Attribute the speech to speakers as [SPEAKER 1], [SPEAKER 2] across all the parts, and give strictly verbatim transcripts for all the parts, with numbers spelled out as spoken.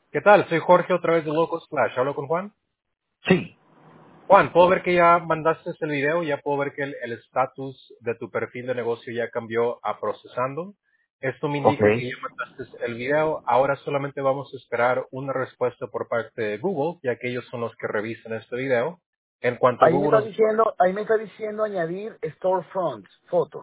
[SPEAKER 1] ¿Qué tal? Soy Jorge otra vez de Locos Flash. ¿Hablo con Juan?
[SPEAKER 2] Sí.
[SPEAKER 1] Juan, puedo ver que ya mandaste el video, ya puedo ver que el el estatus de tu perfil de negocio ya cambió a procesando. Esto me
[SPEAKER 2] Ok.
[SPEAKER 1] indica que ya mandaste el video. Ahora solamente vamos a esperar una respuesta por parte de Google, ya que ellos son los que revisan este video. En cuanto
[SPEAKER 2] Ahí me
[SPEAKER 1] Google
[SPEAKER 2] está
[SPEAKER 1] nos...
[SPEAKER 2] diciendo, ahí me está diciendo añadir storefront, foto.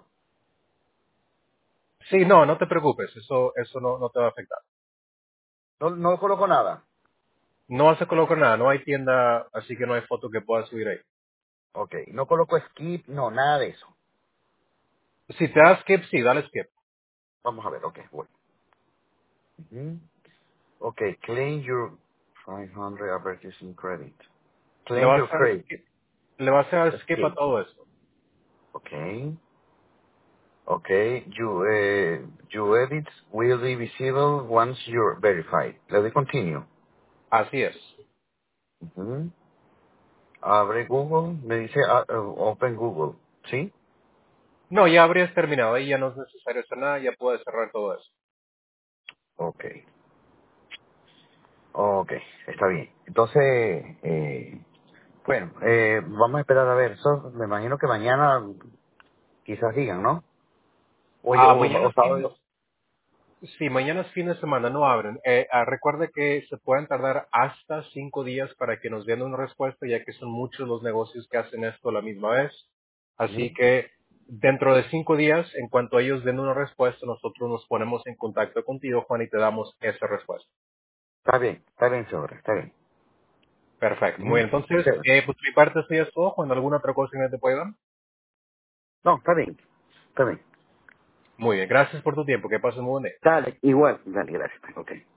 [SPEAKER 1] Sí, no, no te preocupes, eso, eso no, no te va a afectar.
[SPEAKER 2] No, no coloco nada.
[SPEAKER 1] No vas a colocar nada, no hay tienda, así que no hay foto que puedas subir ahí.
[SPEAKER 2] Ok. No coloco skip, no, nada de eso.
[SPEAKER 1] Si te das skip, sí, dale skip.
[SPEAKER 2] Vamos a ver, ok, voy. Ujú. Ok, claim your five hundred advertising credit.
[SPEAKER 1] Le
[SPEAKER 2] Claim
[SPEAKER 1] vas
[SPEAKER 2] your
[SPEAKER 1] a dar
[SPEAKER 2] credit.
[SPEAKER 1] skip, le vas a dar skip a
[SPEAKER 2] Skip.
[SPEAKER 1] todo eso.
[SPEAKER 2] Ok. Ok. You, eh, your edits will be visible once you're verified. Le doy continue.
[SPEAKER 1] Así es.
[SPEAKER 2] Ujú. Abre Google. Me dice ah, eh, open Google. ¿Sí?
[SPEAKER 1] No, ya habrías terminado, ahí ya no es necesario hacer nada, ya puedes cerrar todo eso.
[SPEAKER 2] Ok. Ok, está bien. Entonces, eh, bueno, eh, vamos a esperar a ver. Eso me imagino que mañana quizás digan, ¿no? O,
[SPEAKER 1] Ah,
[SPEAKER 2] o,
[SPEAKER 1] mañana
[SPEAKER 2] o
[SPEAKER 1] es fin de,
[SPEAKER 2] sábado.
[SPEAKER 1] sí, mañana es fin de semana, no abren. Eh, ah, recuerde que se pueden tardar hasta cinco días para que nos den una respuesta, ya que son muchos los negocios que hacen esto a la misma vez. Así
[SPEAKER 2] Ujú.
[SPEAKER 1] que dentro de cinco días, en cuanto ellos den una respuesta, nosotros nos ponemos en contacto contigo, Juan, y te damos esa respuesta.
[SPEAKER 2] Está bien, está bien, señora, está bien.
[SPEAKER 1] Perfecto. Muy
[SPEAKER 2] Ujú.
[SPEAKER 1] bien, entonces,
[SPEAKER 2] Chévere.
[SPEAKER 1] eh, pues mi parte eso ya es todo. Juan, ¿alguna otra cosa que te pueda dar?
[SPEAKER 2] No, está bien, está bien.
[SPEAKER 1] Muy bien, gracias por tu tiempo. Que pases muy buen día.
[SPEAKER 2] Dale, igual. Dale, gracias. Ok.